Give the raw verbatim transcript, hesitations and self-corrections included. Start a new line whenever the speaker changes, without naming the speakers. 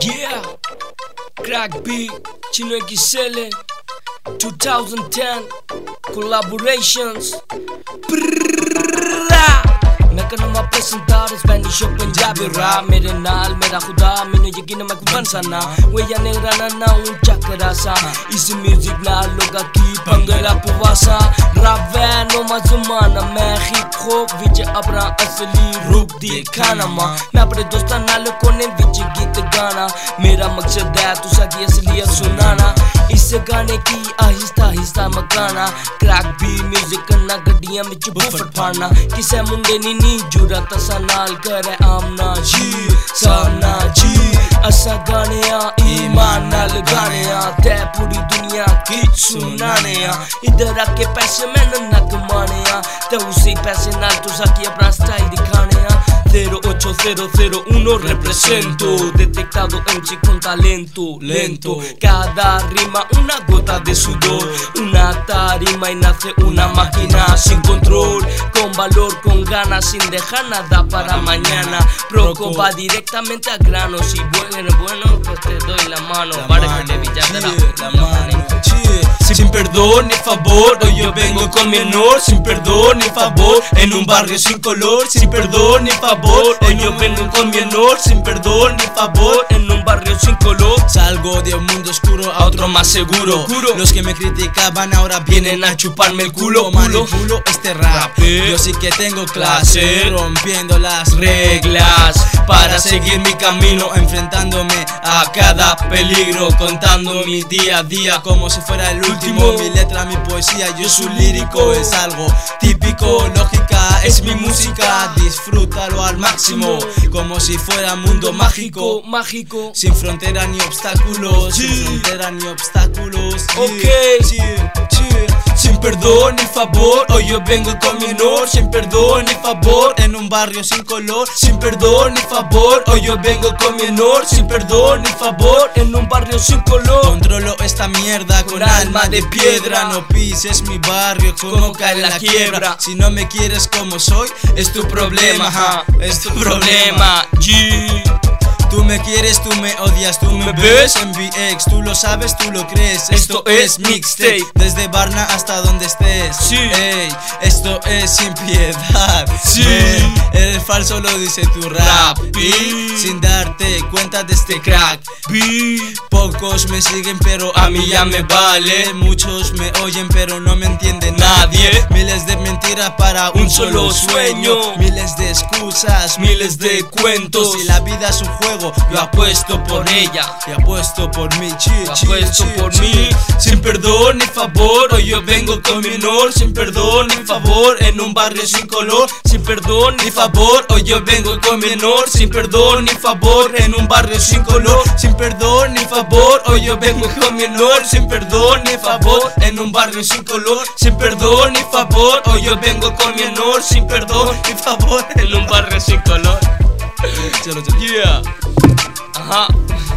Yeah, Crack B, Chino X L, twenty ten, collaborations. मैं करना presentar Spanish और पंजाबी rap मेरे नाल मेरा खुदा मैंने यकीन मैं कुछ बन सना वो या नेगरा ना ना उन चक्करा सा इस म्यूजिक नाल लोगा की पंगला पुवासा rap वैनो मज़माना मैं हिप हॉप विच अपना असली रूप दिखाना माँ मैं अपने दोस्तां नाल कोने विच गीत गाना मेरा मकसद है तुसा की असलियत सुनाना इस गाने की आहिस्ता आहिस्ता मकाना क्रैक बी म्यूजिक करना गड्डियां विच बुफट फाड़ना किसे मुंडे नी नी जुरत असा नाल करे आमना जी सामना जी असा गाने आ ईमान नाल गाने आ ते पूरी दुनिया की सुनाने आ इधर आके पैसे मैंने न कमाने आ ते उसी पैसे नाल तुसा की अपना स्टाइल दिखाने आ cero ocho cero cero uno represento detectado M C con talento lento cada rima una gota de sudor una tarima y nace una máquina sin control con valor con ganas sin dejar nada para mañana Proco va directamente al grano si bueno bueno pues te doy la mano para que te villas la mano sin perdón ni favor hoy yo vengo con mi honor sin perdón ni favor en un barrio sin color sin perdón ni favor hoy yo vengo con mi honor sin perdón ni favor en un barrio sin color
salgo de un mundo oscuro a otro más seguro los que me criticaban ahora vienen a chuparme el culo manipulo este rap yo sí que tengo clase rompiendo las reglas para seguir mi camino enfrentándome a cada peligro contando mi día a día como si fuera el último mi letra mi poesía yo soy lírico es algo típico lógica es mi música disfrútalo al máximo como si fuera mundo mágico
mágico
sin frontera ni obstáculos sí. sin frontera ni obstáculos
ok
sí, sí. sin perdón ni favor hoy yo vengo con mi honor sin perdón ni favor en un barrio sin color sin perdón ni favor hoy yo vengo con mi honor sin perdón ni favor
en un barrio sin color
controlo esta mierda con, con alma de piedra no pises mi barrio como cae la quiebra si no me quieres como soy es tu problema ja, es tu problema
G.
Tú me quieres, tú me odias, tú me ves en V X, tú lo sabes, tú lo crees. Esto, esto es mixtape, desde Barna hasta donde estés.
Sí.
Ey, esto es sin piedad.
Sí.
Ven, eres falso, lo dice tu rap. Y sin darte cuenta de este crack.
B.
Pocos me siguen, pero a mí ya me vale. Muchos me oyen, pero no me entiende nadie. Miles de mentiras para un solo sueño. Miles de excusas, miles de cuentos. Si la vida es un juego, yo apuesto por ella, y apuesto por mí, chi,
yo apuesto
chi,
por
chi,
mí,
sin perdón ni favor, hoy yo vengo con mi honor, sin perdón ni favor, en un barrio sin color, sin perdón ni favor, hoy yo vengo con mi honor, sin perdón ni favor, en un barrio sin color, sin perdón ni favor, hoy yo vengo con mi honor, sin perdón ni favor, en un barrio sin color, sin perdón ni favor, hoy yo vengo con mi honor, sin perdón ni favor, en un barrio sin color.
Yeah. Ajá.